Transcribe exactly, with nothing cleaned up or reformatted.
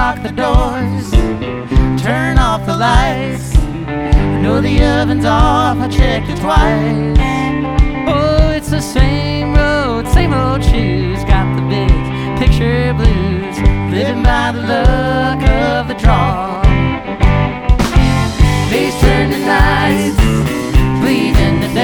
lock the doors, turn off the lights. I know the oven's off, I checked it twice. Oh, it's the same road, same old shoes, got the big picture blues, living by the luck